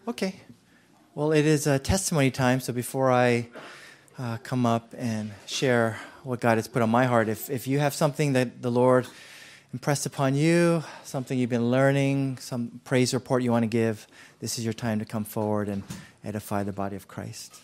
Okay. Well, it is a testimony time, so before I come up and share what God has put on my heart, if you have something that the Lord impressed upon you, something you've been learning, some praise report you want to give, this is your time to come forward and edify the body of Christ.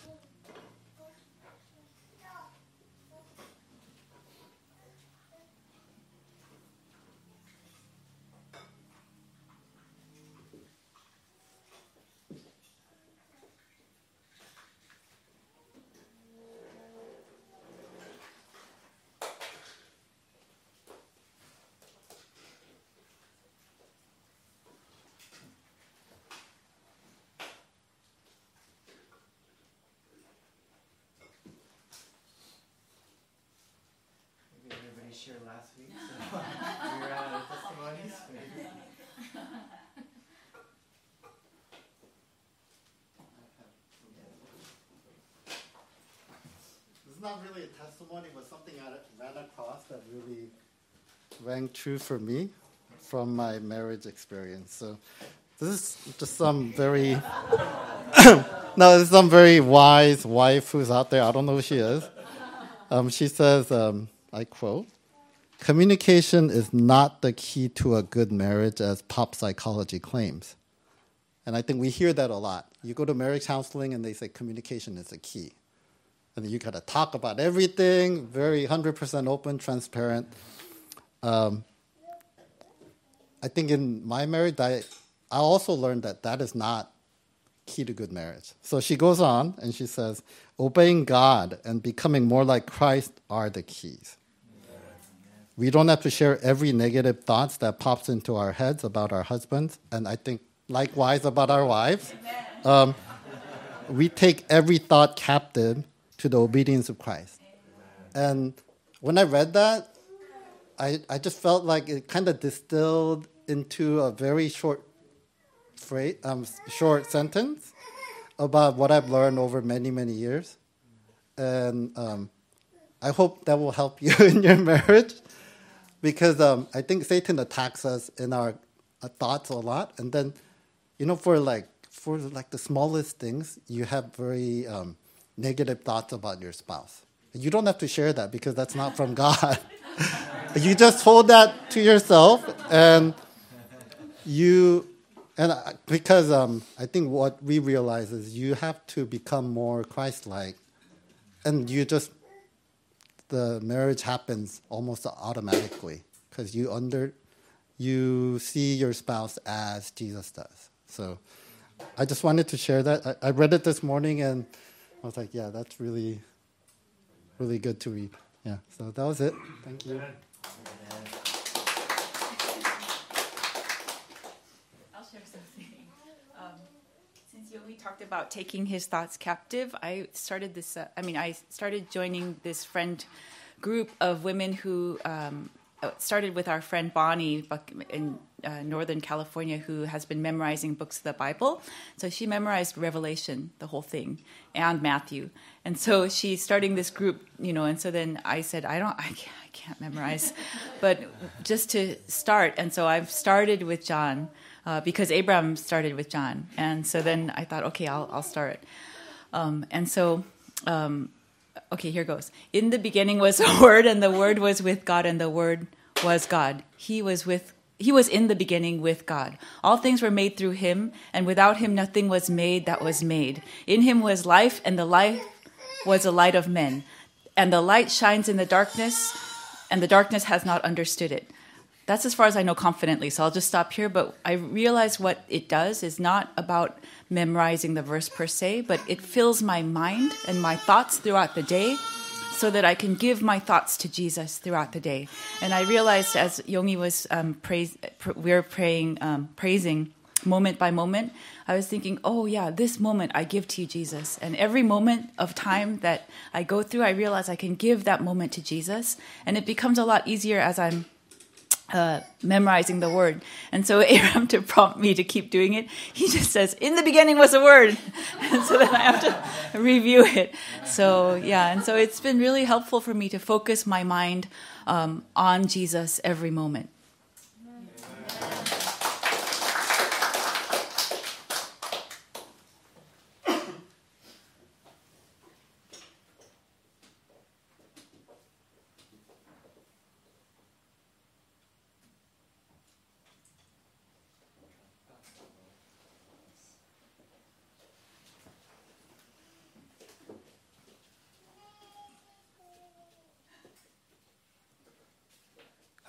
Shared last week, so we were out of testimonies. Maybe. It's not really a testimony, but something I ran across that really rang true for me from my marriage experience. So this is just some very this is some very wise wife who's out there. I don't know who she is. She says, I quote, "Communication is not the key to a good marriage as pop psychology claims." And I think we hear that a lot. You go to marriage counseling and they say communication is the key. And you got to talk about everything, very 100% open, transparent. I think in my marriage, I also learned that is not key to good marriage. So she goes on and she says, obeying God and becoming more like Christ are the keys. We don't have to share every negative thoughts that pops into our heads about our husbands, and I think likewise about our wives. We take every thought captive to the obedience of Christ. And when I read that, I just felt like it kind of distilled into a very short sentence about what I've learned over many, many years. And I hope that will help you in your marriage. Because I think Satan attacks us in our thoughts a lot, and then, for the smallest things, you have very negative thoughts about your spouse. You don't have to share that because that's not from God. You just hold that to yourself, because I think what we realize is you have to become more Christ-like, and the marriage happens almost automatically because you see your spouse as Jesus does. So I just wanted to share that. I read it this morning and I was like, yeah, that's really, really good to read. Yeah, so that was it. Thank you. I'll share something. Since Yogi talked about taking his thoughts captive, I started joining this friend group of women who started with our friend Bonnie in Northern California, who has been memorizing books of the Bible. So she memorized Revelation, the whole thing, and Matthew. And so she's starting this group, and so then I said, I can't memorize, but just to start. And so I've started with John. Because Abraham started with John. And so then I thought, okay, I'll start. Okay, here goes. In the beginning was the Word, and the Word was with God, and the Word was God. He was in the beginning with God. All things were made through him, and without him nothing was made that was made. In him was life, and the life was the light of men. And the light shines in the darkness, and the darkness has not understood it. That's as far as I know confidently, so I'll just stop here. But I realize what it does is not about memorizing the verse per se, but it fills my mind and my thoughts throughout the day so that I can give my thoughts to Jesus throughout the day. And I realized as Yogi was praising moment by moment, I was thinking, oh yeah, this moment I give to you, Jesus. And every moment of time that I go through, I realize I can give that moment to Jesus. And it becomes a lot easier as I'm memorizing the word. And so Abraham, to prompt me to keep doing it, he just says, in the beginning was a word. And so then I have to review it. So yeah, and so it's been really helpful for me to focus my mind on Jesus every moment.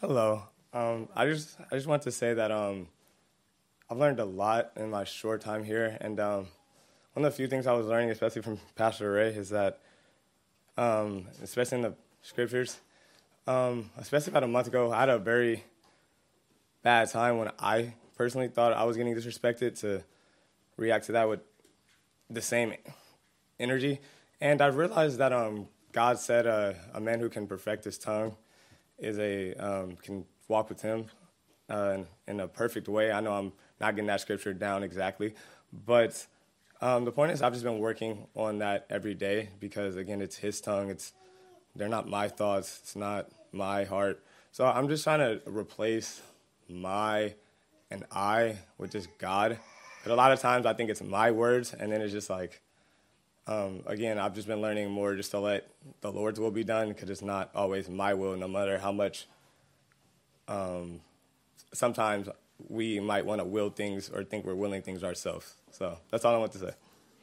Hello. I just want to say that I've learned a lot in my short time here, and one of the few things I was learning, especially from Pastor Ray, is that, especially in the scriptures, especially about a month ago, I had a very bad time when I personally thought I was getting disrespected to react to that with the same energy, and I realized that God said a man who can perfect his tongue is can walk with him in a perfect way. I know I'm not getting that scripture down exactly, but the point is I've just been working on that every day because, again, it's his tongue. They're not my thoughts. It's not my heart. So I'm just trying to replace my and I with just God. But a lot of times I think it's my words, and then it's just like, again, I've just been learning more just to let the Lord's will be done because it's not always my will, no matter how much sometimes we might want to will things or think we're willing things ourselves. So that's all I want to say.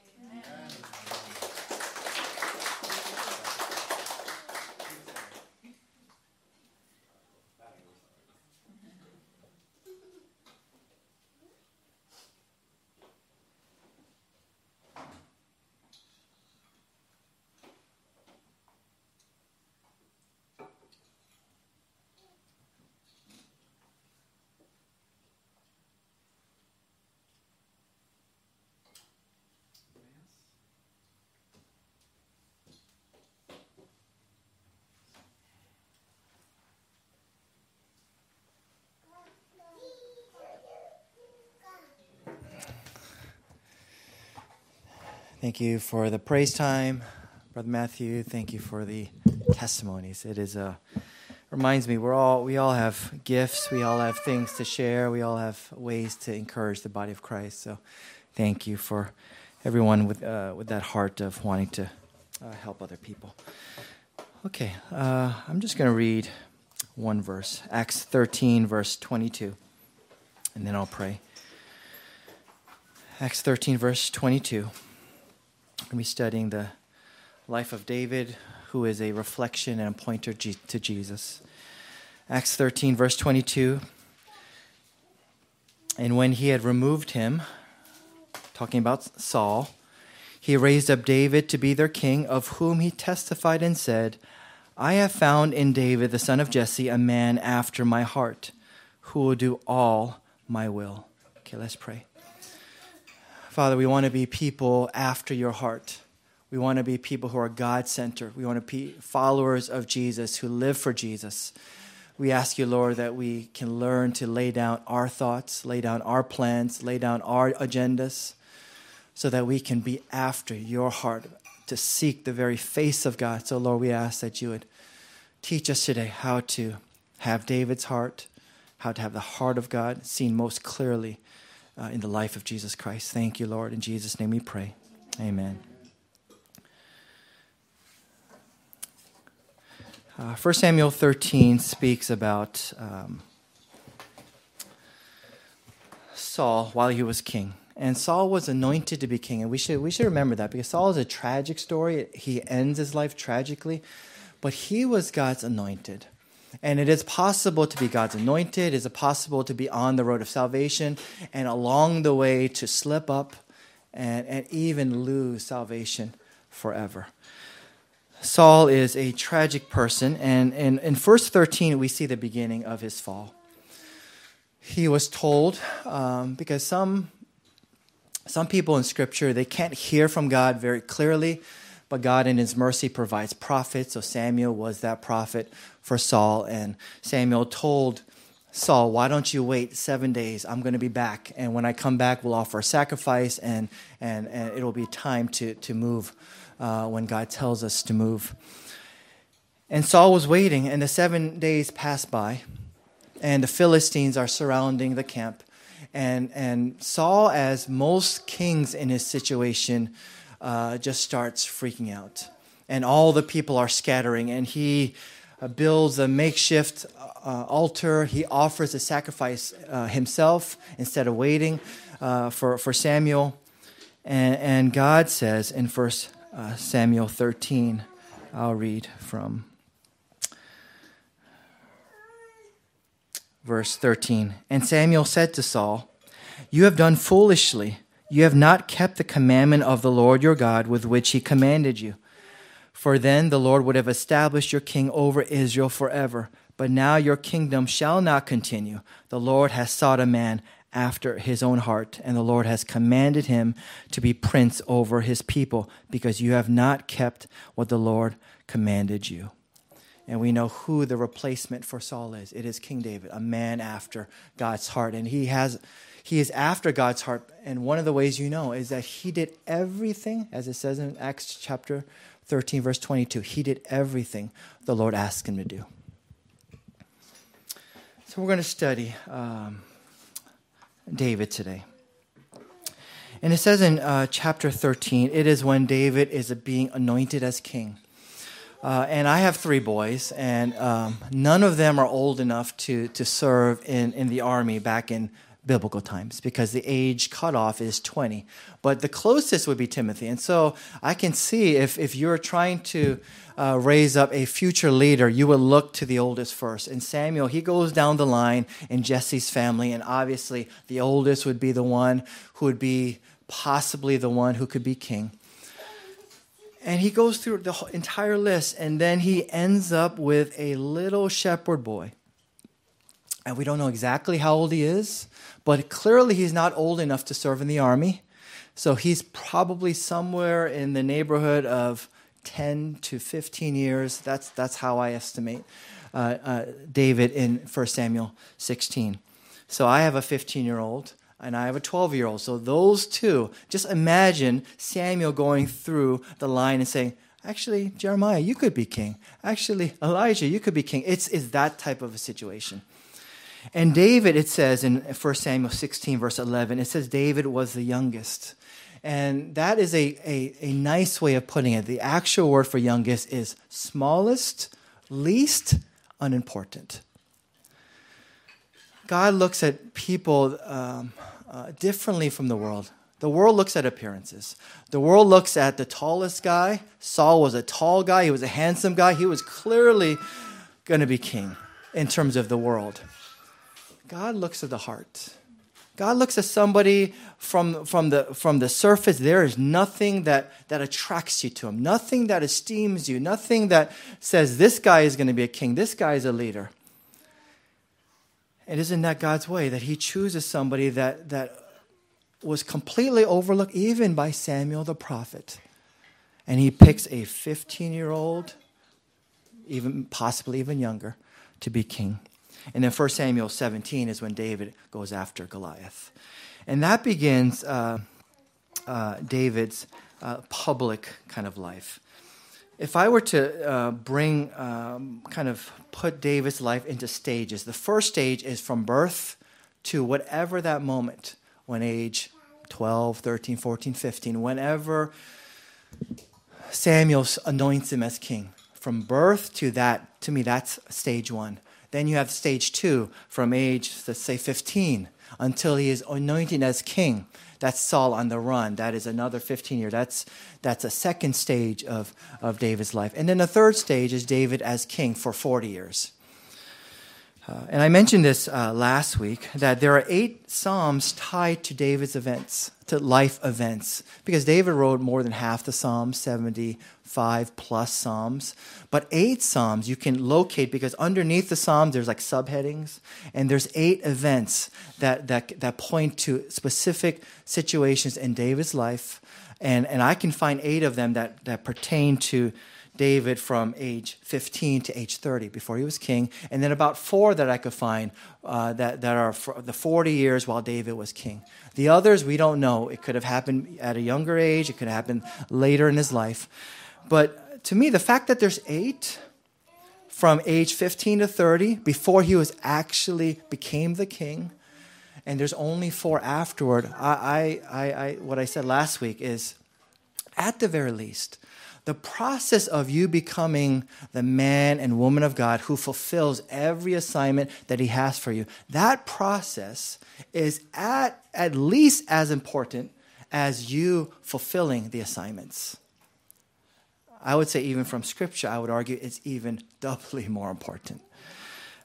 Thank you for the praise time, Brother Matthew. Thank you for the testimonies. It reminds me we all have gifts. We all have things to share. We all have ways to encourage the body of Christ. So, thank you for everyone with that heart of wanting to help other people. Okay, I'm just going to read one verse, Acts 13, verse 22, and then I'll pray. Acts 13, verse 22. We're going to be studying the life of David, who is a reflection and a pointer to Jesus. Acts 13, verse 22. And when he had removed him, talking about Saul, he raised up David to be their king, of whom he testified and said, I have found in David, the son of Jesse, a man after my heart, who will do all my will. Okay, let's pray. Father, we want to be people after your heart. We want to be people who are God-centered. We want to be followers of Jesus who live for Jesus. We ask you, Lord, that we can learn to lay down our thoughts, lay down our plans, lay down our agendas, so that we can be after your heart, to seek the very face of God. So, Lord, we ask that you would teach us today how to have David's heart, how to have the heart of God seen most clearly in the life of Jesus Christ. Thank you, Lord. In Jesus' name we pray. Amen. 1 Samuel 13 speaks about Saul while he was king. And Saul was anointed to be king. And we should remember that, because Saul is a tragic story. He ends his life tragically. But he was God's anointed. And it is possible to be God's anointed. It is possible to be on the road of salvation and along the way to slip up and even lose salvation forever. Saul is a tragic person, and in verse 13 we see the beginning of his fall. He was told, because some people in Scripture, they can't hear from God very clearly, but God in his mercy provides prophets. So Samuel was that prophet for Saul, and Samuel told Saul, why don't you wait 7 days? I'm going to be back, and when I come back, we'll offer a sacrifice, and it'll be time to move when God tells us to move. And Saul was waiting, and the 7 days passed by, and the Philistines are surrounding the camp. And Saul, as most kings in his situation, just starts freaking out. And all the people are scattering, and he builds a makeshift altar. He offers a sacrifice himself instead of waiting for Samuel. And God says in 1 Samuel 13, I'll read from verse 13. And Samuel said to Saul, "You have done foolishly. You have not kept the commandment of the Lord your God with which he commanded you. For then the Lord would have established your king over Israel forever. But now your kingdom shall not continue. The Lord has sought a man after his own heart, and the Lord has commanded him to be prince over his people, because you have not kept what the Lord commanded you." And we know who the replacement for Saul is. It is King David, a man after God's heart. And he is after God's heart. And one of the ways you know is that he did everything, as it says in Acts chapter 13, verse 22. He did everything the Lord asked him to do. So we're going to study David today. And it says in chapter 13, it is when David is being anointed as king. And I have 3 boys, and none of them are old enough to serve in the army back in biblical times, because the age cutoff is 20. But the closest would be Timothy. And so I can see if you're trying to raise up a future leader, you would look to the oldest first. And Samuel, he goes down the line in Jesse's family, and obviously the oldest would be the one who would be possibly the one who could be king. And he goes through the entire list, and then he ends up with a little shepherd boy. And we don't know exactly how old he is, but clearly he's not old enough to serve in the army. So he's probably somewhere in the neighborhood of 10 to 15 years. That's how I estimate David in 1 Samuel 16. So I have a 15-year-old. And I have a 12-year-old. So those two, just imagine Samuel going through the line and saying, actually, Jeremiah, you could be king. Actually, Elijah, you could be king. It's that type of a situation. And David, it says in 1 Samuel 16, verse 11, it says David was the youngest. And that is a nice way of putting it. The actual word for youngest is smallest, least unimportant. God looks at people differently from the world. The world looks at appearances. The world looks at the tallest guy. Saul was a tall guy. He was a handsome guy. He was clearly going to be king in terms of the world. God looks at the heart. God looks at somebody from the surface. There is nothing that attracts you to him, nothing that esteems you, nothing that says this guy is going to be a king, this guy is a leader. And isn't that God's way, that he chooses somebody that was completely overlooked even by Samuel the prophet. And he picks a 15-year-old, even possibly even younger, to be king. And then 1 Samuel 17 is when David goes after Goliath. And that begins David's public kind of life. If I were to put David's life into stages, the first stage is from birth to whatever that moment, when age 12, 13, 14, 15, whenever Samuel anoints him as king. From birth to that, to me, that's stage 1. Then you have stage 2, from age, let's say, 15, until he is anointed as king. That's Saul on the run. That is another 15 years. That's a second stage of David's life. And then the third stage is David as king for 40 years. And I mentioned this last week, that there are 8 Psalms tied to David's events, to life events, because David wrote more than half the Psalms, 75 plus Psalms. But 8 Psalms you can locate, because underneath the Psalms there's like subheadings, and there's 8 events that point to specific situations in David's life. And I can find 8 of them that pertain to David from age 15 to age 30 before he was king, and then about 4 that I could find that are for the 40 years while David was king. The others, we don't know. It could have happened at a younger age. It could have happened later in his life. But to me, the fact that there's 8 from age 15 to 30 before he was actually became the king, and there's only 4 afterward, what I said last week is, at the very least, the process of you becoming the man and woman of God who fulfills every assignment that he has for you, that process is at least as important as you fulfilling the assignments. I would say even from Scripture, I would argue it's even doubly more important.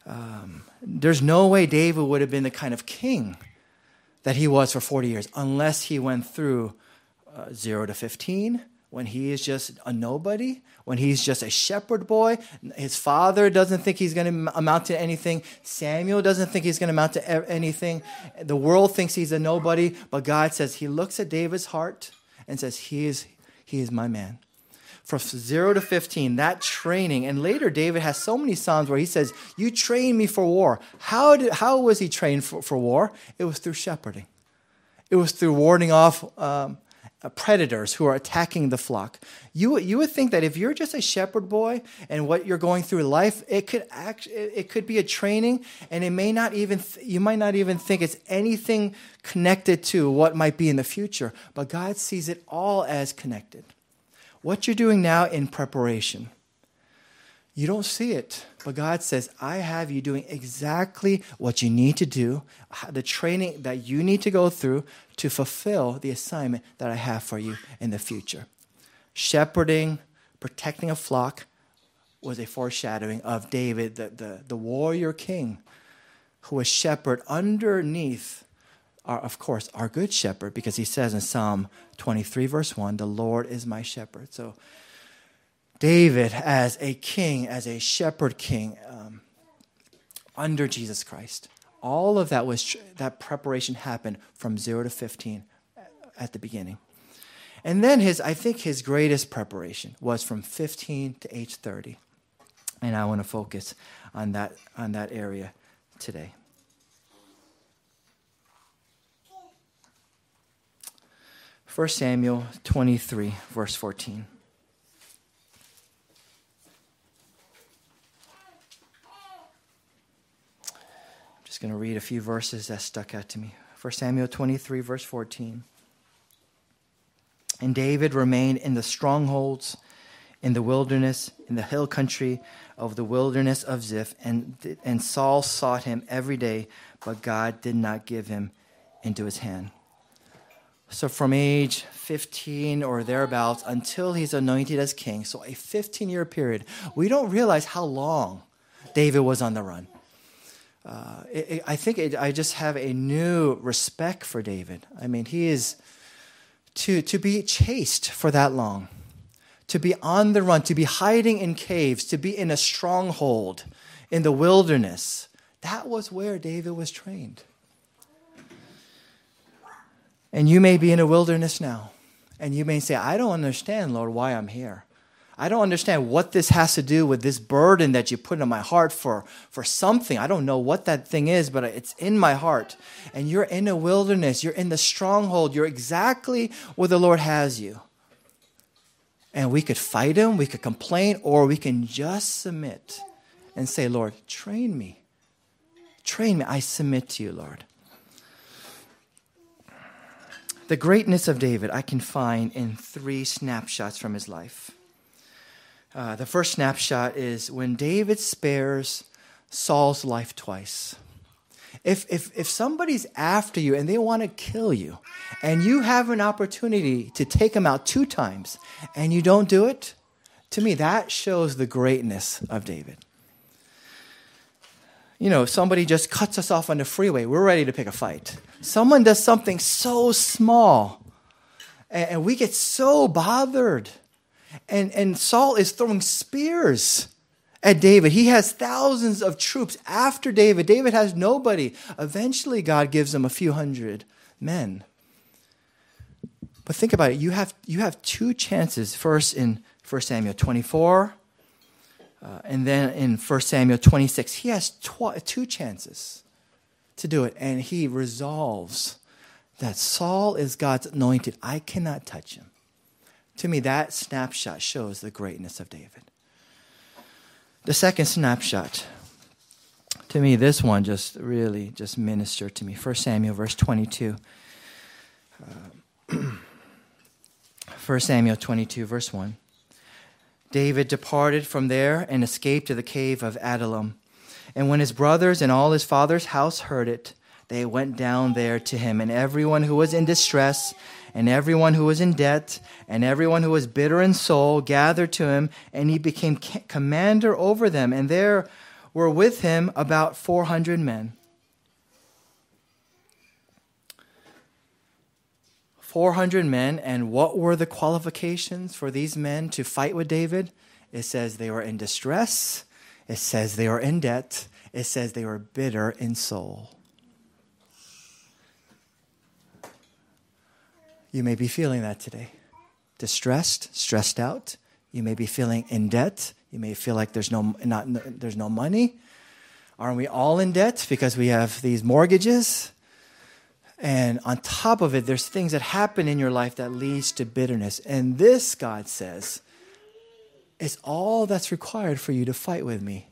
there's no way David would have been the kind of king that he was for 40 years unless he went through 0 to 15, when he is just a nobody, when he's just a shepherd boy. His father doesn't think he's going to amount to anything. Samuel doesn't think he's going to amount to anything. The world thinks he's a nobody, but God says he looks at David's heart and says, he is my man. From 0 to 15, that training. And later, David has so many Psalms where he says, you trained me for war. How was he trained for war? It was through shepherding. It was through warding off predators who are attacking the flock. You would think that if you're just a shepherd boy and what you're going through in life, it could be a training, and you might not even think it's anything connected to what might be in the future. But God sees it all as connected. What you're doing now in preparation, you don't see it, but God says, I have you doing exactly what you need to do, the training that you need to go through to fulfill the assignment that I have for you in the future. Shepherding, protecting a flock was a foreshadowing of David, the warrior king, who was shepherd underneath, of course, our good shepherd, because he says in Psalm 23, verse 1, the Lord is my shepherd. So David as a king, as a shepherd king, under Jesus Christ. All of that preparation happened from 0 to 15 at the beginning. And then I think his greatest preparation was from 15 to age 30. And I want to focus on that area today. 1 Samuel 23, verse 14. I'm just going to read a few verses that stuck out to me. 1 Samuel 23, verse 14. And David remained in the strongholds, in the wilderness, in the hill country of the wilderness of Ziph, and Saul sought him every day, but God did not give him into his hand. So from age 15 or thereabouts until he's anointed as king, so a 15-year period, we don't realize how long David was on the run. I just have a new respect for David. I mean, he is to be chased for that long, to be on the run, to be hiding in caves, to be in a stronghold in the wilderness. That was where David was trained. And you may be in a wilderness now, and you may say, I don't understand, Lord, why I'm here. I don't understand what this has to do with this burden that you put in my heart for something. I don't know what that thing is, but it's in my heart. And you're in a wilderness. You're in the stronghold. You're exactly where the Lord has you. And we could fight him, we could complain, or we can just submit and say, Lord, train me. Train me. I submit to you, Lord. The greatness of David I can find in 3 snapshots from his life. The first snapshot is when David spares Saul's life twice. If somebody's after you and they want to kill you, and you have an opportunity to take them out 2 times, and you don't do it, to me that shows the greatness of David. You know, somebody just cuts us off on the freeway. We're ready to pick a fight. Someone does something so small, and we get so bothered. And Saul is throwing spears at David. He has thousands of troops after David. David has nobody. Eventually, God gives him a few hundred men. But think about it. You have 2 chances. First in 1 Samuel 24. And then in 1 Samuel 26, he has 2 chances to do it. And he resolves that Saul is God's anointed. I cannot touch him. To me, that snapshot shows the greatness of David. The second snapshot, to me, this one just really ministered to me. 1 Samuel verse 22. 1 Samuel 22, verse 1. David departed from there and escaped to the cave of Adullam. And when his brothers and all his father's house heard it, they went down there to him. And everyone who was in distress, and everyone who was in debt, and everyone who was bitter in soul gathered to him, and he became commander over them. And there were with him about 400 men. 400 men, and what were the qualifications for these men to fight with David? It says they were in distress. It says they were in debt. It says they were bitter in soul. You may be feeling that today. Distressed, stressed out. You may be feeling in debt. You may feel like there's no money. Aren't we all in debt because we have these mortgages? And on top of it, there's things that happen in your life that leads to bitterness. And this, God says, is all that's required for you to fight with me.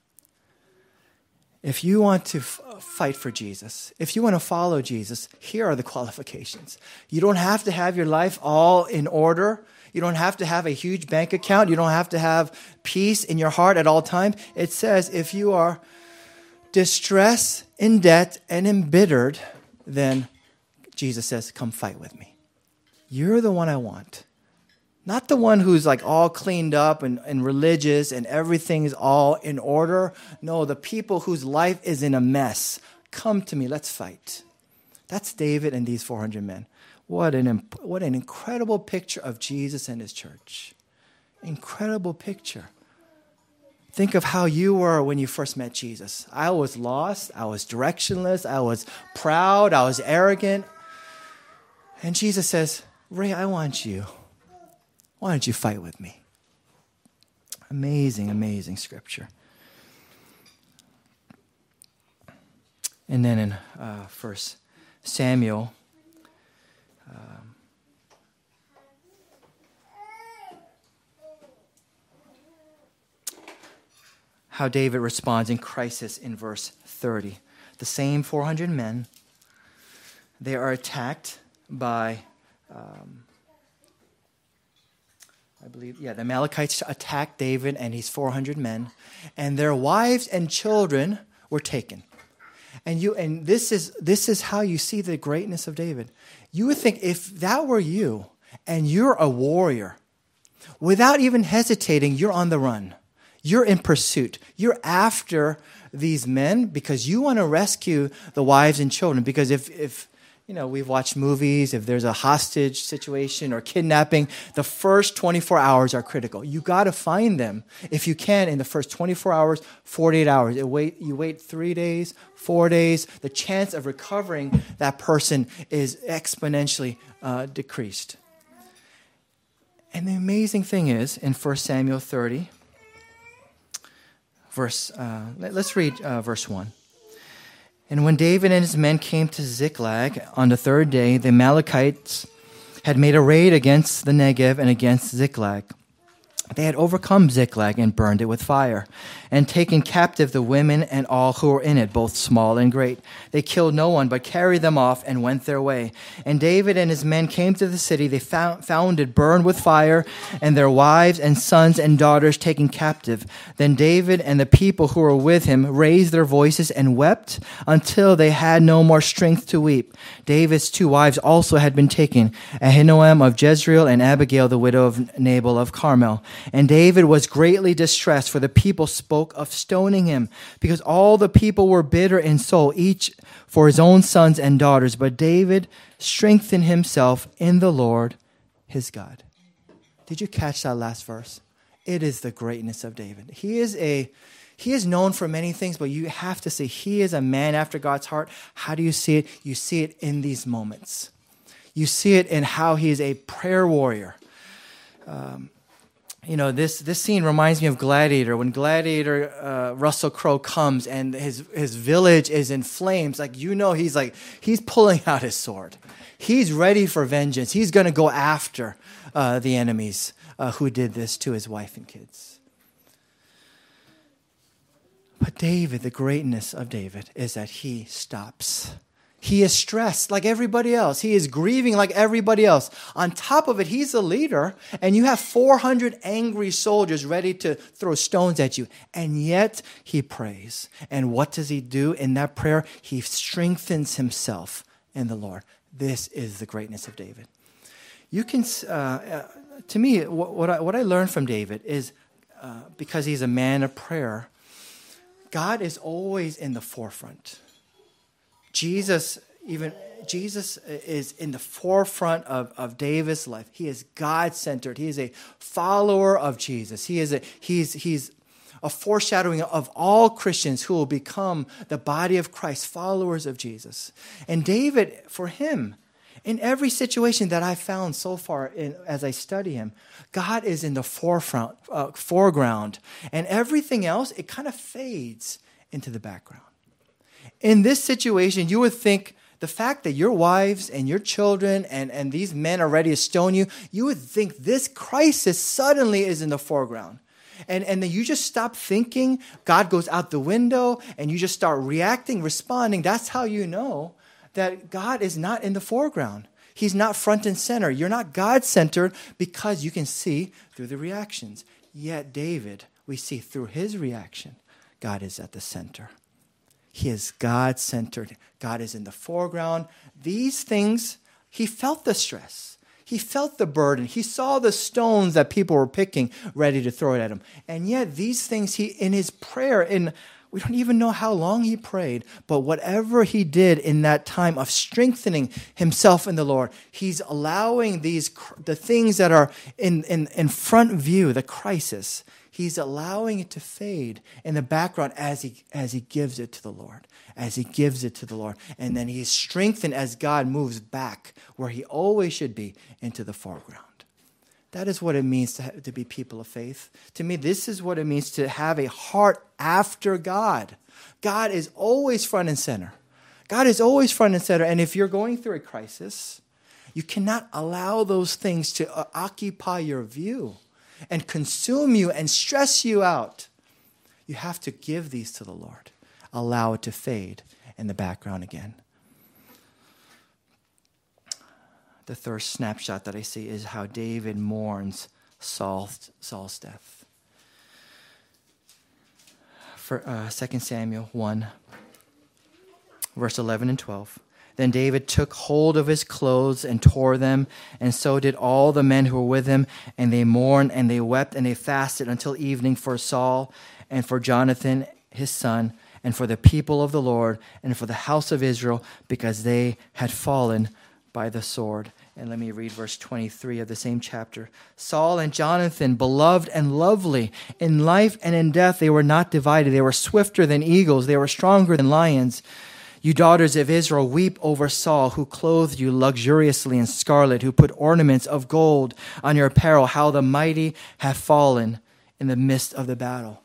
If you want to fight for Jesus, if you want to follow Jesus, here are the qualifications. You don't have to have your life all in order. You don't have to have a huge bank account. You don't have to have peace in your heart at all times. It says if you are distressed, in debt, and embittered, then Jesus says, come fight with me. You're the one I want. Not the one who's like all cleaned up and religious and everything is all in order. No, the people whose life is in a mess. Come to me, let's fight. That's David and these 400 men. What an incredible picture of Jesus and his church. Incredible picture. Think of how you were when you first met Jesus. I was lost. I was directionless. I was proud. I was arrogant. And Jesus says, Ray, I want you. Why don't you fight with me? Amazing, amazing scripture. And then in 1 Samuel, how David responds in crisis in verse 30. The same 400 men, they are attacked by, the Amalekites attacked David and his 400 men, and their wives and children were taken. And this is how you see the greatness of David. You would think if that were you and you're a warrior, without even hesitating, you're on the run. You're in pursuit. You're after these men because you want to rescue the wives and children. Because if we've watched movies, if there's a hostage situation or kidnapping, the first 24 hours are critical. You got to find them if you can in the first 24 hours, 48 hours. You wait 3 days, 4 days. The chance of recovering that person is exponentially decreased. And the amazing thing is, in 1 Samuel 30, let's read verse 1. And when David and his men came to Ziklag on the third day, the Amalekites had made a raid against the Negev and against Ziklag. They had overcome Ziklag and burned it with fire, and taken captive the women and all who were in it, both small and great. They killed no one, but carried them off and went their way. And David and his men came to the city. They found it burned with fire, and their wives and sons and daughters taken captive. Then David and the people who were with him raised their voices and wept until they had no more strength to weep. David's 2 wives also had been taken, Ahinoam of Jezreel and Abigail, the widow of Nabal of Carmel. And David was greatly distressed, for the people spoke of stoning him, because all the people were bitter in soul, each for his own sons and daughters. But David strengthened himself in the Lord his God. Did you catch that last verse? It is the greatness of David. He is known for many things, but you have to say he is a man after God's heart. How do you see it? You see it in these moments. You see it in how he is a prayer warrior. This scene reminds me of Gladiator. When Gladiator, Russell Crowe comes and his village is in flames, he's pulling out his sword. He's ready for vengeance. He's going to go after the enemies who did this to his wife and kids. But David, the greatness of David is that he stops. He is stressed like everybody else. He is grieving like everybody else. On top of it, he's a leader, and you have 400 angry soldiers ready to throw stones at you. And yet, he prays. And what does he do in that prayer? He strengthens himself in the Lord. This is the greatness of David. You can, to me, what I learned from David is, because he's a man of prayer, God is always in the forefront. Jesus is in the forefront of David's life. He is God-centered. He is a follower of Jesus. He's a foreshadowing of all Christians who will become the body of Christ, followers of Jesus. And David, for him, in every situation that I've found so far as I study him, God is in the foreground. And everything else, it kind of fades into the background. In this situation, you would think the fact that your wives and your children and these men are ready to stone you, you would think this crisis suddenly is in the foreground. And then you just stop thinking, God goes out the window, and you just start reacting, responding. That's how you know that God is not in the foreground. He's not front and center. You're not God-centered because you can see through the reactions. Yet David, we see through his reaction, God is at the center. He is God-centered. God is in the foreground. These things, he felt the stress. He felt the burden. He saw the stones that people were picking, ready to throw it at him. And yet these things, in his prayer, we don't even know how long he prayed, but whatever he did in that time of strengthening himself in the Lord, he's allowing the things that are in front view, the crisis, he's allowing it to fade in the background as he gives it to the Lord. As he gives it to the Lord. And then he is strengthened as God moves back where he always should be, into the foreground. That is what it means to be people of faith. To me, this is what it means to have a heart after God. God is always front and center. God is always front and center. And if you're going through a crisis, you cannot allow those things to occupy your view and consume you and stress you out. You have to give these to the Lord. Allow it to fade in the background again. The third snapshot that I see is how David mourns Saul's death. For 2 Samuel 1, verse 11 and 12. Then David took hold of his clothes and tore them, and so did all the men who were with him, and they mourned and they wept and they fasted until evening for Saul and for Jonathan his son, and for the people of the Lord, and for the house of Israel, because they had fallen by the sword. And let me read verse 23 of the same chapter. Saul and Jonathan, beloved and lovely, in life and in death they were not divided. They were swifter than eagles. They were stronger than lions. You daughters of Israel, weep over Saul, who clothed you luxuriously in scarlet, who put ornaments of gold on your apparel. How the mighty have fallen in the midst of the battle.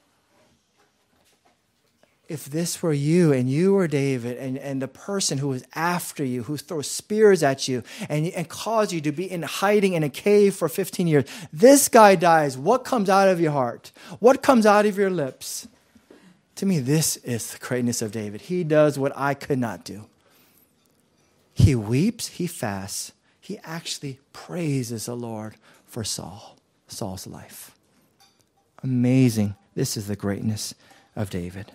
If this were you and you were David and the person who was after you, who throws spears at you and caused you to be in hiding in a cave for 15 years, this guy dies, what comes out of your heart? What comes out of your lips? To me, this is the greatness of David. He does what I could not do. He weeps, he fasts. He actually praises the Lord for Saul's life. Amazing. This is the greatness of David.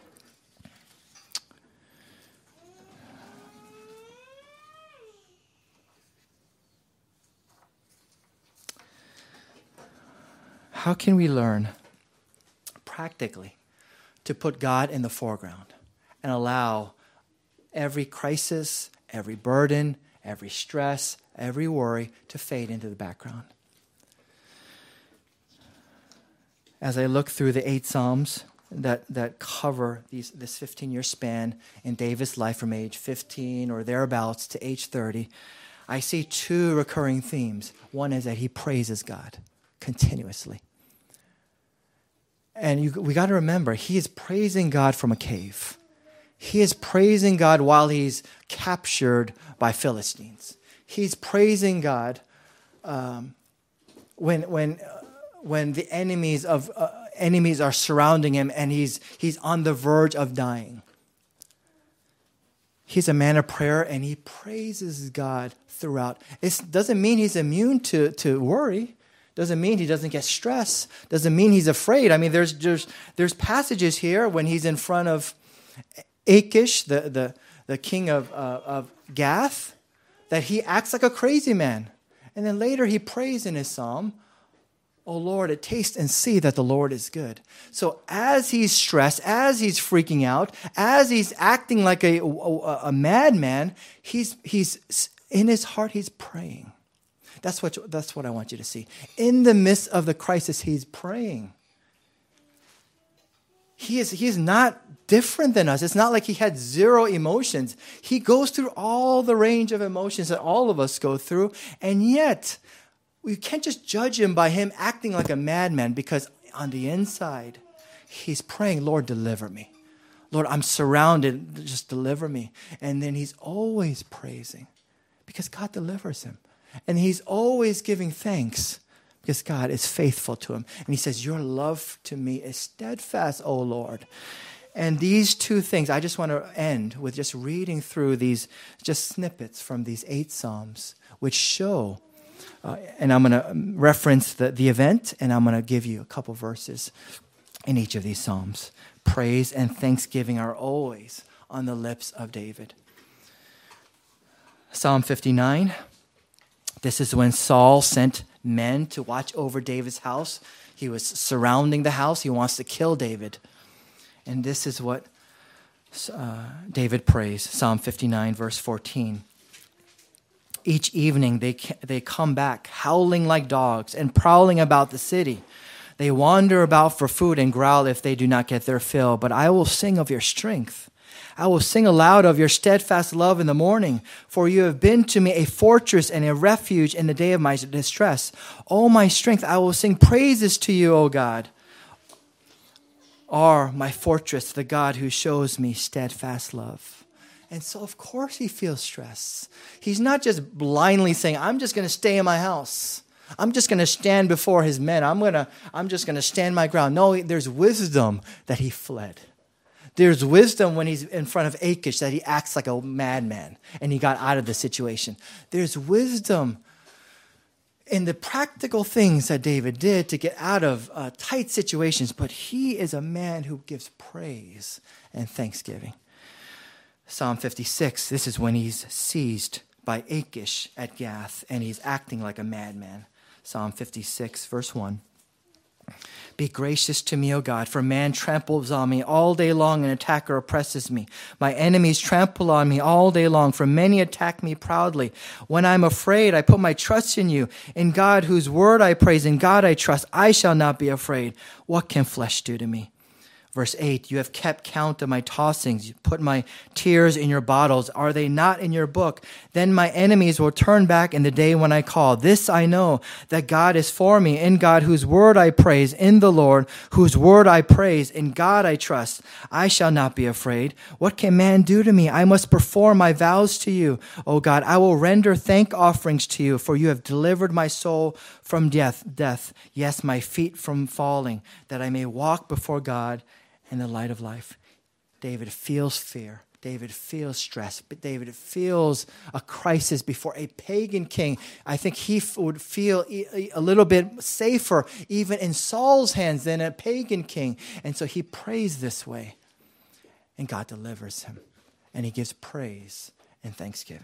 How can we learn practically to put God in the foreground and allow every crisis, every burden, every stress, every worry to fade into the background? As I look through the 8 Psalms that cover this 15-year span in David's life from age 15 or thereabouts to age 30, I see 2 recurring themes. One is that he praises God continuously. And we got to remember, he is praising God from a cave. He is praising God while he's captured by Philistines. He's praising God when the enemies are surrounding him and he's on the verge of dying. He's a man of prayer and he praises God throughout. It doesn't mean he's immune to worry. Doesn't mean he doesn't get stressed. Doesn't mean he's afraid. I mean, there's passages here when he's in front of Achish, the king of Gath, that he acts like a crazy man. And then later he prays in his psalm Oh Lord, taste and see that the Lord is good. So as he's stressed, as he's freaking out, as he's acting like a madman, he's in his heart, he's praying. That's what I want you to see. In the midst of the crisis, he's praying. He is not different than us. It's not like he had zero emotions. He goes through all the range of emotions that all of us go through, and yet we can't just judge him by him acting like a madman, because on the inside, he's praying, Lord, deliver me. Lord, I'm surrounded, just deliver me. And then he's always praising because God delivers him. And he's always giving thanks because God is faithful to him. And he says, your love to me is steadfast, O Lord. And these two things, I just want to end with just reading through these just snippets from these 8 Psalms, which show, and I'm going to reference the event, and I'm going to give you a couple verses in each of these Psalms. Praise and thanksgiving are always on the lips of David. Psalm 59. This is when Saul sent men to watch over David's house. He was surrounding the house. He wants to kill David. And this is what David prays. Psalm 59, verse 14. Each evening they come back, howling like dogs and prowling about the city. They wander about for food and growl if they do not get their fill. But I will sing of your strength. I will sing aloud of your steadfast love in the morning, for you have been to me a fortress and a refuge in the day of my distress. O my strength, I will sing praises to you, O God. Are my fortress, the God who shows me steadfast love. And so, of course, he feels stress. He's not just blindly saying, I'm just going to stay in my house. I'm just going to stand before his men. I'm just going to stand my ground. No, there's wisdom that he fled. There's wisdom when he's in front of Achish that he acts like a madman and he got out of the situation. There's wisdom in the practical things that David did to get out of tight situations, but he is a man who gives praise and thanksgiving. Psalm 56, this is when he's seized by Achish at Gath and he's acting like a madman. Psalm 56, verse 1. Be gracious to me, O God, for man tramples on me all day long, and attacker oppresses me. My enemies trample on me all day long, for many attack me proudly. When I'm afraid, I put my trust in you. In God, whose word I praise, in God I trust, I shall not be afraid. What can flesh do to me? Verse 8, you have kept count of my tossings. You put my tears in your bottles. Are they not in your book? Then my enemies will turn back in the day when I call. This I know, that God is for me. In God, whose word I praise. In the Lord, whose word I praise. In God I trust. I shall not be afraid. What can man do to me? I must perform my vows to you. O God, I will render thank offerings to you, for you have delivered my soul from death. Yes, my feet from falling, that I may walk before God in the light of life. David feels fear. David feels stress. But David feels a crisis before a pagan king. I think he would feel a little bit safer even in Saul's hands than a pagan king. And so he prays this way. And God delivers him. And he gives praise and thanksgiving.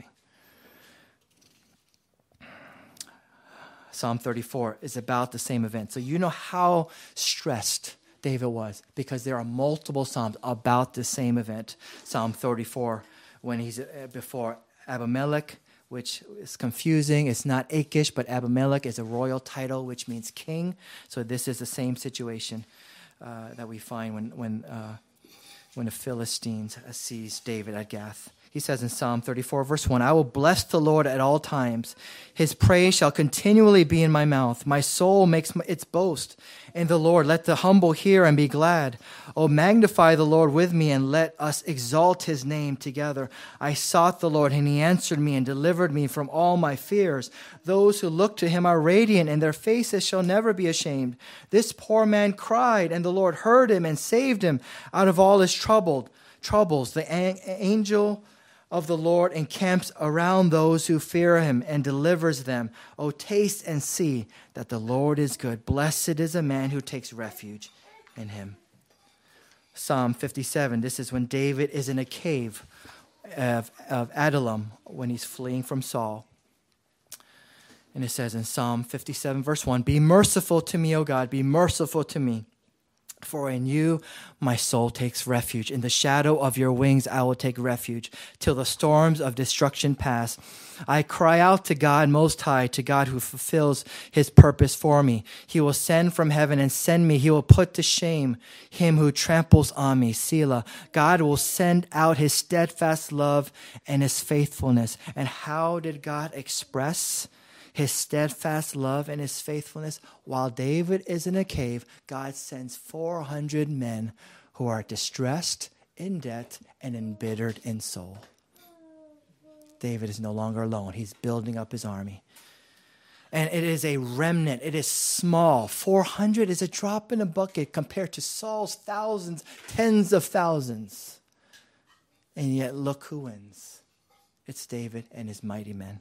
Psalm 34 is about the same event. So you know how stressed David was, because there are multiple Psalms about the same event. Psalm 34, when he's before Abimelech, which is confusing. It's not Achish, but Abimelech is a royal title, which means king. So this is the same situation that we find when the Philistines seized David at Gath. He says in Psalm 34, verse 1, I will bless the Lord at all times. His praise shall continually be in my mouth. My soul makes its boast in the Lord. Let the humble hear and be glad. Oh, magnify the Lord with me, and let us exalt his name together. I sought the Lord, and he answered me and delivered me from all my fears. Those who look to him are radiant, and their faces shall never be ashamed. This poor man cried, and the Lord heard him and saved him out of all his troubles. The angel of the Lord encamps around those who fear him and delivers them. Oh, taste and see that the Lord is good. Blessed is a man who takes refuge in him. Psalm 57, this is when David is in a cave of Adullam when he's fleeing from Saul. And it says in Psalm 57, verse 1, "Be merciful to me, O God, be merciful to me. For in you my soul takes refuge. In the shadow of your wings I will take refuge, till the storms of destruction pass. I cry out to God Most High, to God who fulfills his purpose for me. He will send from heaven and send me. He will put to shame him who tramples on me." Selah. God will send out his steadfast love and his faithfulness. And how did God express his steadfast love and his faithfulness? While David is in a cave, God sends 400 men who are distressed, in debt, and embittered in soul. David is no longer alone. He's building up his army. And it is a remnant. It is small. 400 is a drop in a bucket compared to Saul's thousands, tens of thousands. And yet look who wins. It's David and his mighty men.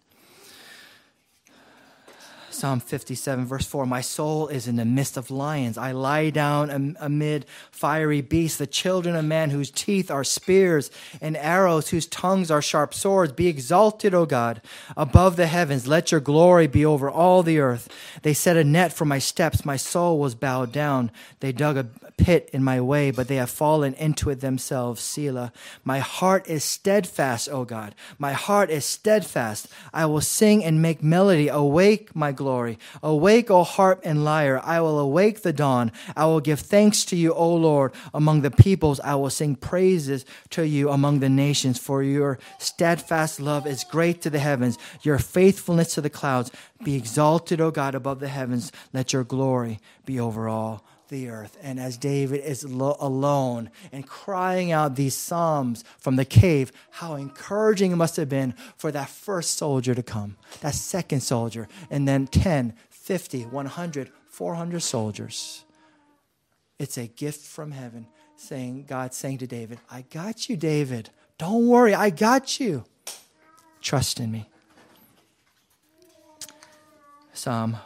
Psalm 57, verse 4, "My soul is in the midst of lions. I lie down amid fiery beasts, the children of man whose teeth are spears and arrows, whose tongues are sharp swords. Be exalted, O God, above the heavens. Let your glory be over all the earth. They set a net for my steps. My soul was bowed down. They dug a pit in my way, but they have fallen into it themselves. Selah. My heart is steadfast, O God. My heart is steadfast. I will sing and make melody. Awake, my glory. Awake, O harp and lyre. I will awake the dawn. I will give thanks to you, O Lord, among the peoples. I will sing praises to you among the nations. For your steadfast love is great to the heavens, your faithfulness to the clouds. Be exalted, O God, above the heavens. Let your glory be over all the earth." And as David is alone and crying out these psalms from the cave, how encouraging it must have been for that first soldier to come, that second soldier, and then 10, 50, 100, 400 soldiers. It's a gift from heaven, God saying to David, "I got you, David. Don't worry, I got you. Trust in me." Psalm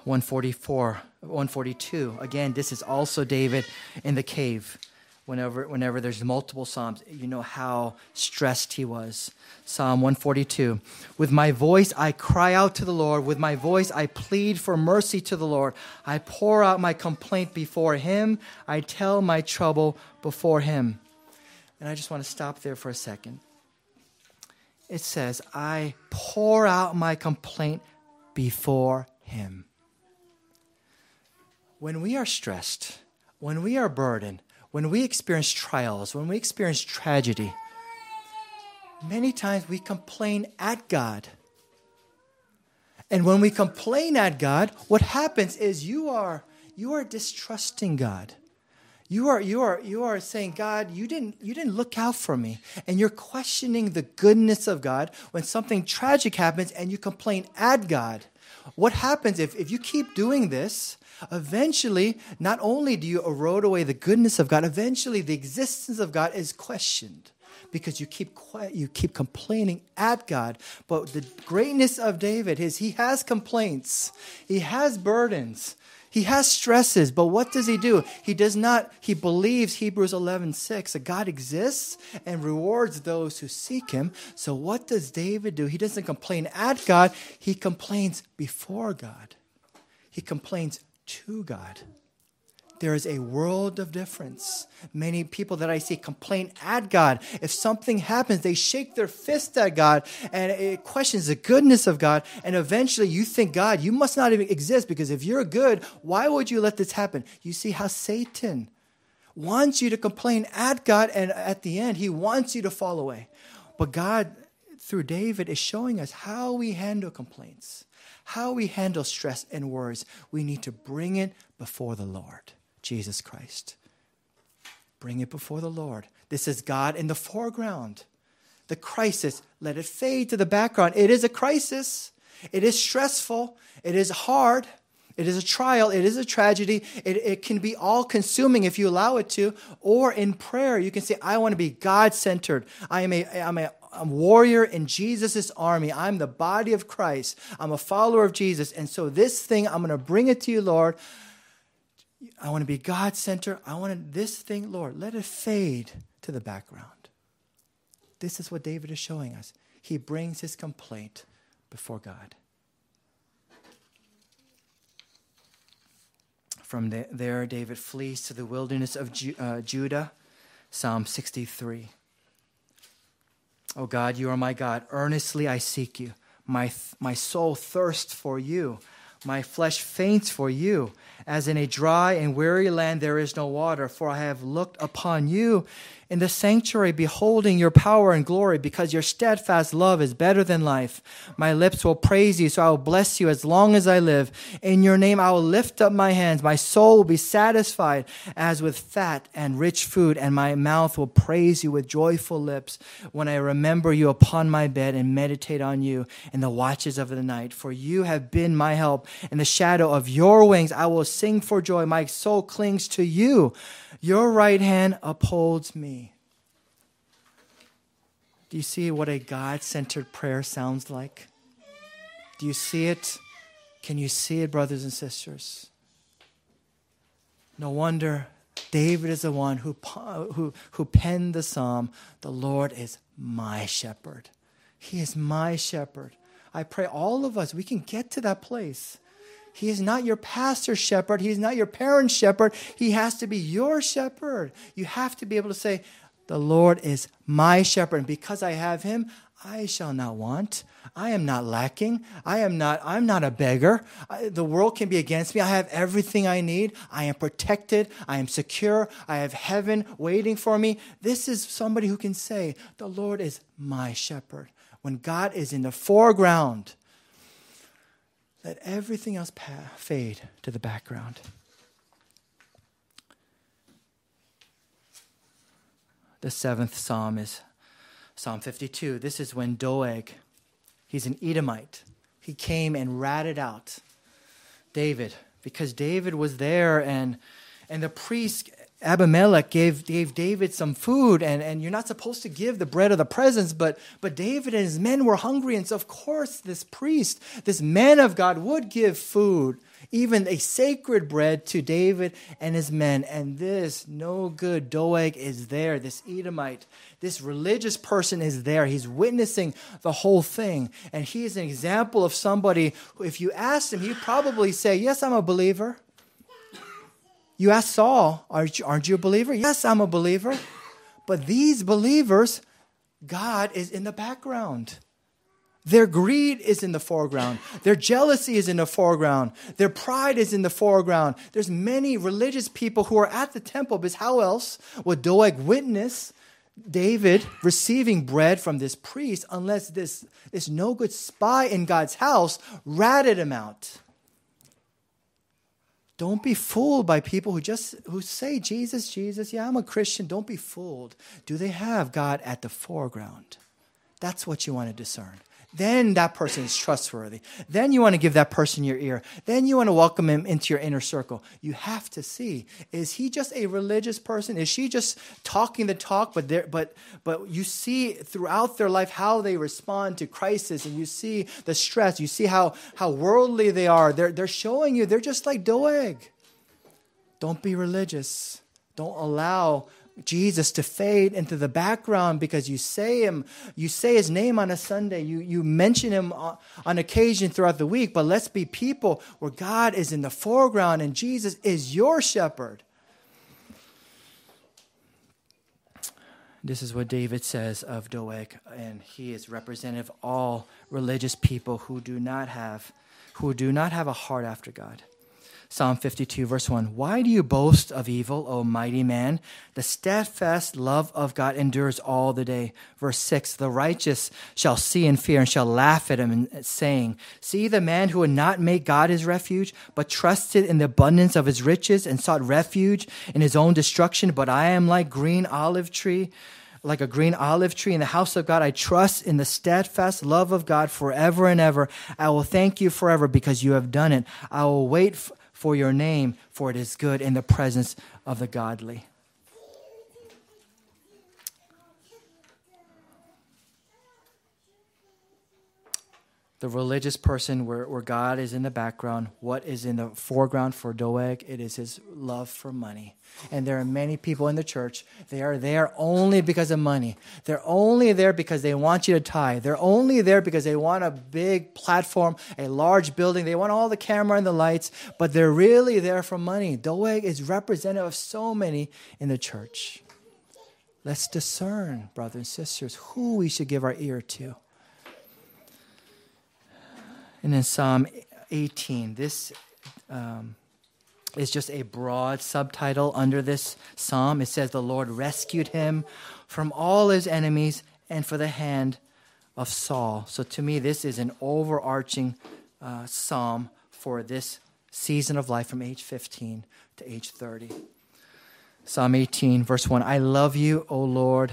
142. Again, this is also David in the cave. Whenever there's multiple psalms, you know how stressed he was. Psalm 142. "With my voice I cry out to the Lord. With my voice I plead for mercy to the Lord. I pour out my complaint before him. I tell my trouble before him." And I just want to stop there for a second. It says, "I pour out my complaint before him." When we are stressed, when we are burdened, when we experience trials, when we experience tragedy, many times we complain at God. And when we complain at God, what happens is you are distrusting God. You are saying, "God, you didn't look out for me." And you're questioning the goodness of God when something tragic happens and you complain at God. What happens if you keep doing this? Eventually, not only do you erode away the goodness of God, eventually the existence of God is questioned because you keep complaining at God. But the greatness of David is he has complaints, he has burdens, he has stresses. But what does he do? He believes Hebrews 11:6 that God exists and rewards those who seek him. So what does David do? He doesn't complain at God, he complains before God. He complains to God. There is a world of difference. Many people that I see complain at God. If something happens, they shake their fist at God and it questions the goodness of God. And eventually you think, "God, you must not even exist, because if you're good, why would you let this happen?" You see how Satan wants you to complain at God, and at the end, he wants you to fall away. But God, through David, is showing us how we handle complaints, how we handle stress and worries. We need to bring it before the Lord, Jesus Christ. Bring it before the Lord. This is God in the foreground. The crisis, let it fade to the background. It is a crisis. It is stressful. It is hard. It is a trial. It is a tragedy. It can be all-consuming if you allow it to. Or in prayer, you can say, "I want to be God-centered. I'm a warrior in Jesus' army. I'm the body of Christ. I'm a follower of Jesus. And so this thing, I'm going to bring it to you, Lord. I want to be God-centered. This thing, Lord, let it fade to the background." This is what David is showing us. He brings his complaint before God. From there, David flees to the wilderness of Judah. Psalm 63. O God, you are my God. Earnestly I seek you. My soul thirsts for you. My flesh faints for you. As in a dry and weary land there is no water. For I have looked upon you in the sanctuary, beholding your power and glory, because your steadfast love is better than life. My lips will praise you, so I will bless you as long as I live. In your name I will lift up my hands. My soul will be satisfied as with fat and rich food, and my mouth will praise you with joyful lips when I remember you upon my bed and meditate on you in the watches of the night. For you have been my help. In the shadow of your wings I will sing for joy. My soul clings to you. Your right hand upholds me. Do you see what a God-centered prayer sounds like? Do you see it? Can you see it, brothers and sisters? No wonder David is the one who penned the psalm, "The Lord is my shepherd." He is my shepherd. I pray all of us, we can get to that place. He is not your pastor's shepherd. He is not your parent's shepherd. He has to be your shepherd. You have to be able to say, "The Lord is my shepherd. And because I have him, I shall not want. I am not lacking. I'm not a beggar. The world can be against me. I have everything I need. I am protected. I am secure. I have heaven waiting for me." This is somebody who can say, "The Lord is my shepherd." When God is in the foreground, let everything else fade to the background. The seventh psalm is Psalm 52. This is when Doeg, he's an Edomite, he came and ratted out David, because David was there, and the priest Abimelech gave David some food, and you're not supposed to give the bread of the presence, but David and his men were hungry, and so of course this priest, this man of God, would give food, even a sacred bread, to David and his men. And this no good Doeg is there, this Edomite, this religious person is there. He's witnessing the whole thing, and he is an example of somebody who, if you asked him, he'd probably say, "Yes, I'm a believer." You ask Saul, aren't you a believer? "Yes, I'm a believer." But these believers, God is in the background. Their greed is in the foreground. Their jealousy is in the foreground. Their pride is in the foreground. There's many religious people who are at the temple, because how else would Doeg witness David receiving bread from this priest unless this no good spy in God's house ratted him out? Don't be fooled by people who say, Jesus, yeah, I'm a Christian. Don't be fooled. Do they have God at the foreground? That's what you want to discern. Then that person is trustworthy. Then you want to give that person your ear. Then you want to welcome him into your inner circle. You have to see, is he just a religious person? Is she just talking the talk, but you see throughout their life how they respond to crisis, and you see the stress. You see how worldly they are. They're showing you they're just like Doeg. Don't be religious. Don't allow Jesus to fade into the background because you say his name on a Sunday. You mention him on occasion throughout the week. But let's be people where God is in the foreground and Jesus is your shepherd. This is what David says of Doeg, and he is representative of all religious people who do not have a heart after God. Psalm 52, verse 1. Why do you boast of evil, O mighty man? The steadfast love of God endures all the day. Verse 6. The righteous shall see and fear and shall laugh at him, saying, see the man who would not make God his refuge, but trusted in the abundance of his riches and sought refuge in his own destruction. But I am like a green olive tree in the house of God. I trust in the steadfast love of God forever and ever. I will thank you forever because you have done it. I will wait for your name, for it is good in the presence of the godly. the religious person where God is in the background. What is in the foreground for Doeg? It is his love for money. And there are many people in the church, they are there only because of money. They're only there because they want you to tithe. They're only there because they want a big platform, a large building. They want all the camera and the lights, but they're really there for money. Doeg is representative of so many in the church. Let's discern, brothers and sisters, who we should give our ear to. And in Psalm 18, this is just a broad subtitle under this psalm. It says, the Lord rescued him from all his enemies and for the hand of Saul. So to me, this is an overarching psalm for this season of life from age 15 to age 30. Psalm 18, verse 1, I love you, O Lord,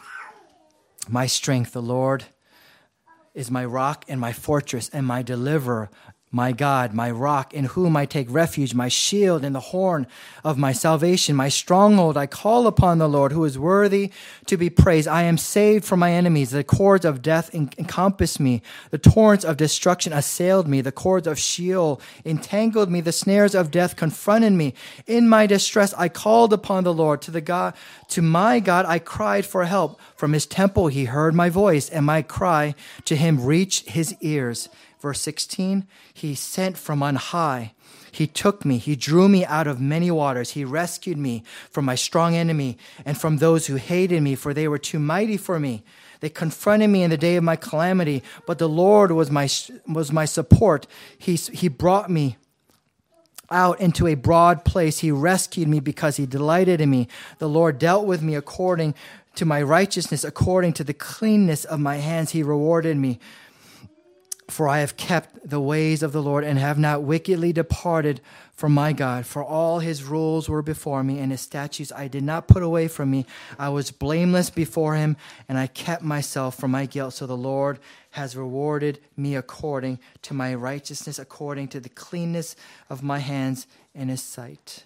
my strength. The Lord is my rock and my fortress and my deliverer, my God, my rock, in whom I take refuge, my shield and the horn of my salvation, my stronghold. I call upon the Lord, who is worthy to be praised. I am saved from my enemies. The cords of death encompassed me. The torrents of destruction assailed me. The cords of Sheol entangled me. The snares of death confronted me. In my distress, I called upon the Lord. To my God, I cried for help. From his temple, he heard my voice, and my cry to him reached his ears. Verse 16, he sent from on high. He took me. He drew me out of many waters. He rescued me from my strong enemy and from those who hated me, for they were too mighty for me. They confronted me in the day of my calamity, but the Lord was my support. He brought me out into a broad place. He rescued me because he delighted in me. The Lord dealt with me according to my righteousness, according to the cleanness of my hands. He rewarded me. For I have kept the ways of the Lord and have not wickedly departed from my God. For all his rules were before me, and his statutes I did not put away from me. I was blameless before him, and I kept myself from my guilt. So the Lord has rewarded me according to my righteousness, according to the cleanness of my hands in his sight.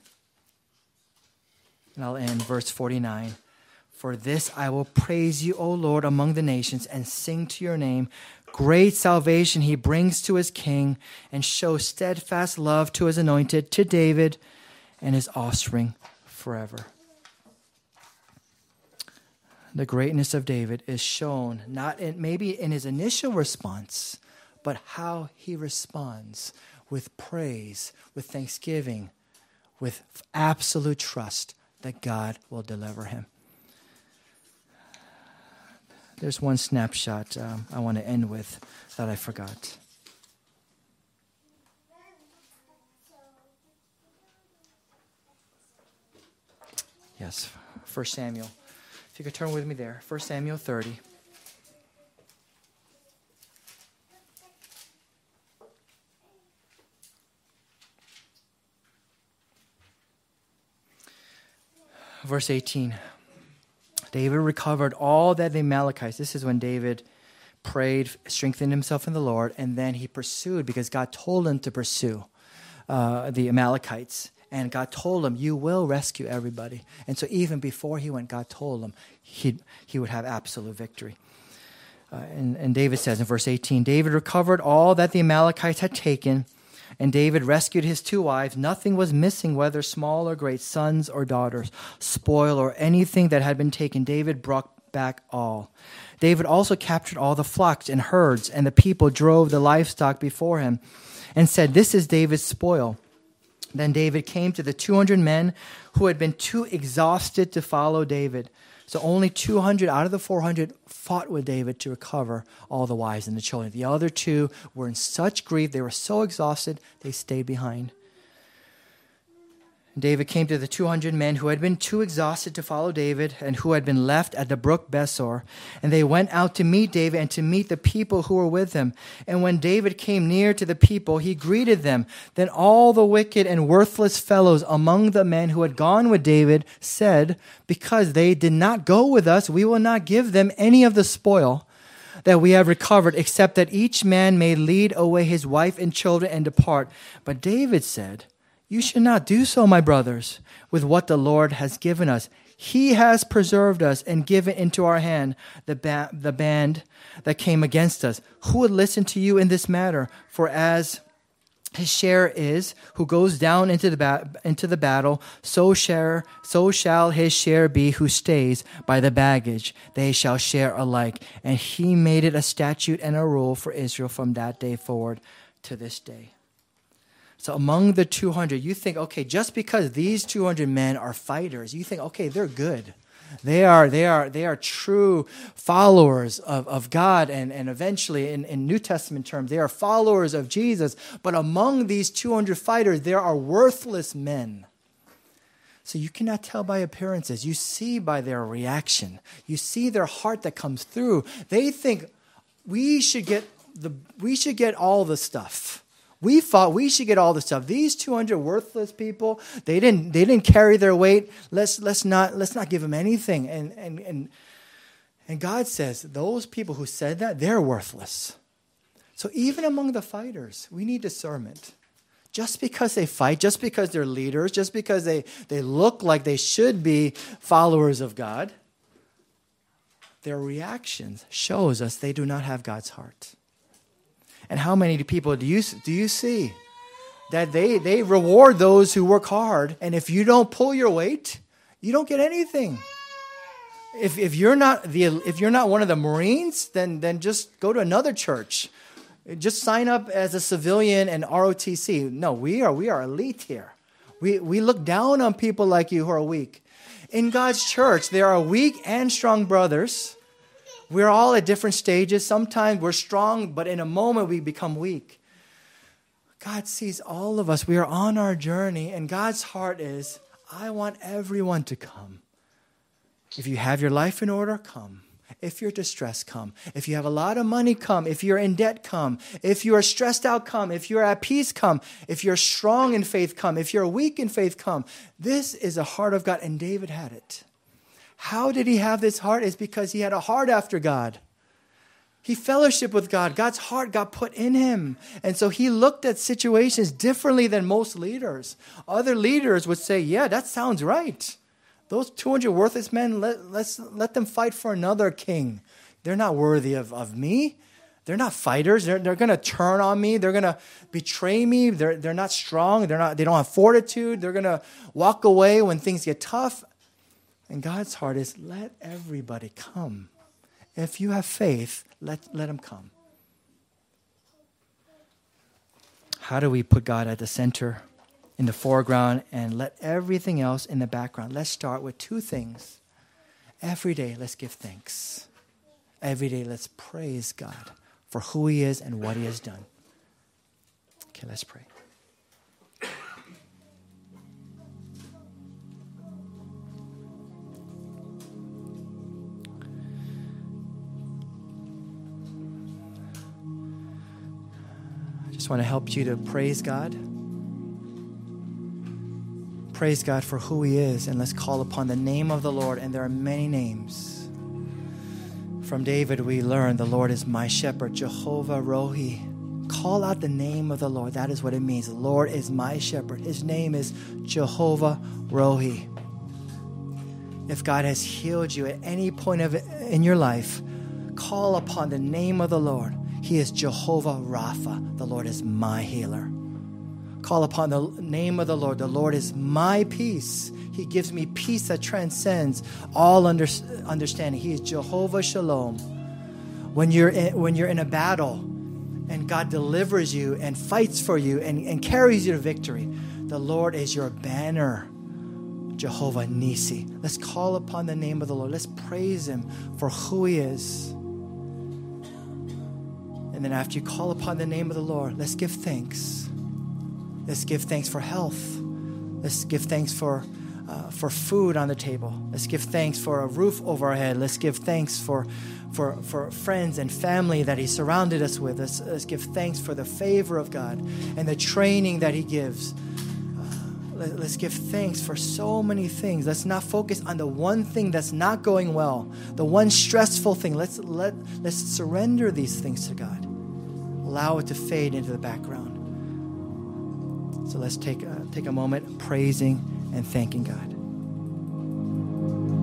And I'll end verse 49. For this I will praise you, O Lord, among the nations, and sing to your name. Great salvation he brings to his king, and shows steadfast love to his anointed, to David and his offspring forever. The greatness of David is shown not maybe in his initial response, but how he responds with praise, with thanksgiving, with absolute trust that God will deliver him. There's one snapshot I want to end with that I forgot. Yes, 1 Samuel. If you could turn with me there, 1 Samuel 30. Verse 18. David recovered all that the Amalekites. This is when David prayed, strengthened himself in the Lord, and then he pursued because God told him to pursue the Amalekites. And God told him, you will rescue everybody. And so even before he went, God told him he would have absolute victory. And David says in verse 18, David recovered all that the Amalekites had taken, and David rescued his 2 wives. Nothing was missing, whether small or great, sons or daughters, spoil or anything that had been taken. David brought back all. David also captured all the flocks and herds, and the people drove the livestock before him and said, this is David's spoil. Then David came to the 200 men who had been too exhausted to follow David. So only 200 out of the 400 fought with David to recover all the wives and the children. The other 2 were in such grief, they were so exhausted, they stayed behind. David came to the 200 men who had been too exhausted to follow David and who had been left at the brook Besor. And they went out to meet David and to meet the people who were with him. And when David came near to the people, he greeted them. Then all the wicked and worthless fellows among the men who had gone with David said, because they did not go with us, we will not give them any of the spoil that we have recovered, except that each man may lead away his wife and children and depart. But David said, you should not do so, my brothers, with what the Lord has given us. He has preserved us and given into our hand the band that came against us. Who would listen to you in this matter? For as his share is, who goes down into the battle, so shall his share be who stays by the baggage. They shall share alike. And he made it a statute and a rule for Israel from that day forward to this day. So among the 200, you think, okay, just because these 200 men are fighters, you think, okay, they're good. They are true followers of God, and eventually, in New Testament terms, they are followers of Jesus. But among these 200 fighters, there are worthless men. So you cannot tell by appearances. You see by their reaction. You see their heart that comes through. They think we should get all the stuff. We thought we should get all the stuff. These 200 worthless people, they didn't carry their weight. Let's not give them anything. And God says those people who said that, they're worthless. So even among the fighters, we need discernment. Just because they fight, just because they're leaders, just because they look like they should be followers of God, their reactions shows us they do not have God's heart. And how many people do you see that they reward those who work hard, and if you don't pull your weight, you don't get anything. If you're not one of the Marines, then just go to another church. Just sign up as a civilian and ROTC. No, we are elite here. We look down on people like you who are weak. In God's church, there are weak and strong brothers. We're all at different stages. Sometimes we're strong, but in a moment we become weak. God sees all of us. We are on our journey, and God's heart is, I want everyone to come. If you have your life in order, come. If you're distressed, come. If you have a lot of money, come. If you're in debt, come. If you are stressed out, come. If you're at peace, come. If you're strong in faith, come. If you're weak in faith, come. This is the heart of God, and David had it. How did he have this heart? It's because he had a heart after God. He fellowshiped with God. God's heart got put in him. And so he looked at situations differently than most leaders. Other leaders would say, yeah, that sounds right. Those 200 worthless men, let them fight for another king. They're not worthy of me. They're not fighters. They're going to turn on me. They're going to betray me. They're not strong. They don't have fortitude. They're going to walk away when things get tough. And God's heart is, let everybody come. If you have faith, let them come. How do we put God at the center, in the foreground, and let everything else in the background? Let's start with two things. Every day, let's give thanks. Every day, let's praise God for who he is and what he has done. Okay, let's pray. I just want to help you to praise God. Praise God for who he is, and let's call upon the name of the Lord, and there are many names. From David we learn the Lord is my shepherd, Jehovah Rohi. Call out the name of the Lord. That is what it means. The Lord is my shepherd. His name is Jehovah Rohi. If God has healed you at any point in your life, call upon the name of the Lord. He is Jehovah Rapha. The Lord is my healer. Call upon the name of the Lord. The Lord is my peace. He gives me peace that transcends all understanding. He is Jehovah Shalom. When you're in a battle and God delivers you and fights for you and carries you to victory, the Lord is your banner. Jehovah Nisi. Let's call upon the name of the Lord. Let's praise him for who he is. And then after you call upon the name of the Lord, let's give thanks. Let's give thanks for health. Let's give thanks for food on the table. Let's give thanks for a roof over our head. Let's give thanks for friends and family that he surrounded us with. Let's give thanks for the favor of God and the training that he gives. Let's give thanks for so many things. Let's not focus on the one thing that's not going well, the one stressful thing. Let's surrender these things to God. Allow it to fade into the background. So let's take a moment praising and thanking God.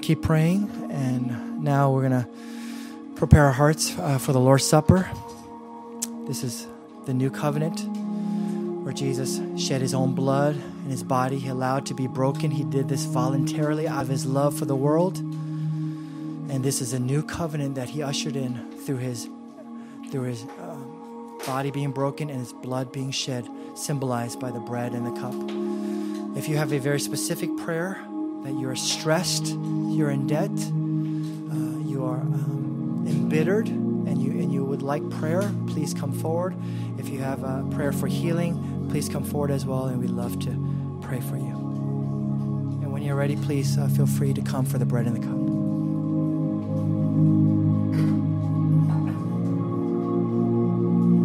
keep praying, and now we're going to prepare our hearts for the Lord's Supper. This is the new covenant where Jesus shed his own blood and his body he allowed to be broken. He did this voluntarily out of his love for the world. And this is a new covenant that he ushered in through his body being broken and his blood being shed, symbolized by the bread and the cup. If you have a very specific prayer, that you are stressed, you're in debt, you are embittered, and you would like prayer, please come forward. If you have a prayer for healing, please come forward as well, and we'd love to pray for you. And when you're ready, please feel free to come for the bread and the cup.